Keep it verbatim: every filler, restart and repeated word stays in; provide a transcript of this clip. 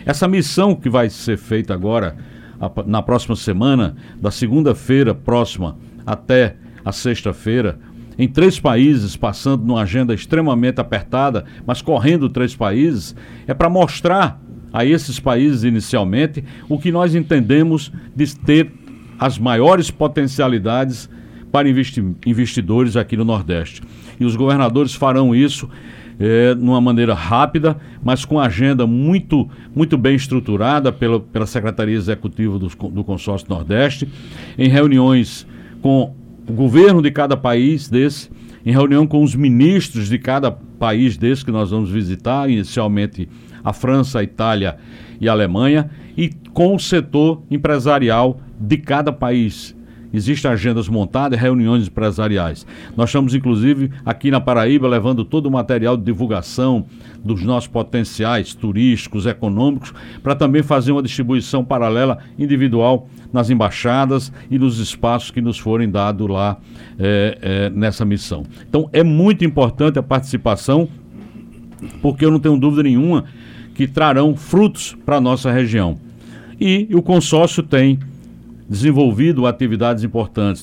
Essa missão que vai ser feita agora, a, na próxima semana, da segunda-feira próxima até a sexta-feira, em três países, passando numa agenda extremamente apertada, mas correndo três países, é para mostrar a esses países inicialmente o que nós entendemos de ter as maiores potencialidades para investi investidores aqui no Nordeste. E os governadores farão isso é, de uma maneira rápida, mas com agenda muito, muito bem estruturada pela, pela Secretaria Executiva do, do Consórcio Nordeste, em reuniões com o governo de cada país desse, em reunião com os ministros de cada país desse que nós vamos visitar, inicialmente a França, a Itália e a Alemanha, e com o setor empresarial de cada país. Existem agendas montadas, reuniões empresariais. Nós estamos, inclusive, aqui na Paraíba, levando todo o material de divulgação dos nossos potenciais turísticos, econômicos, para também fazer uma distribuição paralela, individual, nas embaixadas e nos espaços que nos forem dados lá é, é, nessa missão. Então, é muito importante a participação, porque eu não tenho dúvida nenhuma que trarão frutos para a nossa região. E o consórcio tem desenvolvido atividades importantes